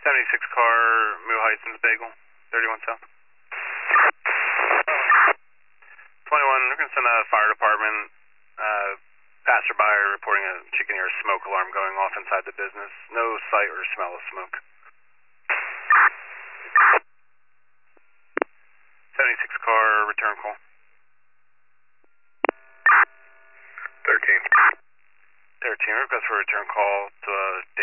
76 car, Moo Heights Bagel, 31 South. 21, we're going to send a fire department. Passerby reporting a chicken ear smoke alarm going off inside the business. No sight or smell of smoke. 76 car, return call. 13. 13, request for a return call to